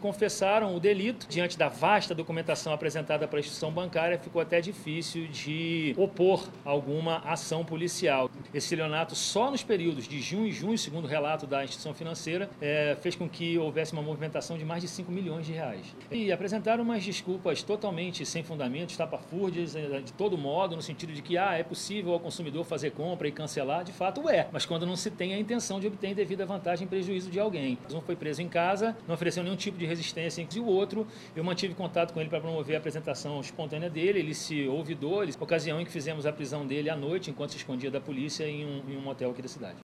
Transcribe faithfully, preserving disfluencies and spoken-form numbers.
confessaram o delito. Diante da vasta documentação apresentada para a instituição bancária, ficou até difícil de opor alguma ação policial. Esse estelionato, só nos períodos de junho e junho, segundo o relato da instituição financeira, é, fez com que houvesse uma movimentação de mais de cinco milhões de reais. E apresentaram umas desculpas totalmente sem fundamento, estapafúrdias, de todo modo, no sentido de que ah, é possível ao consumidor fazer compra e cancelar. De fato é, mas quando não se tem a intenção de obter devida vantagem em prejuízo de alguém. Um foi preso em casa, não ofereceu nenhum tipo de resistência, e o outro, eu mantive contato com ele para promover a apresentação espontânea dele, ele se ouvidou, ele, ocasião em que fizemos a prisão dele à noite, enquanto se escondia da polícia em um, em um motel aqui da cidade.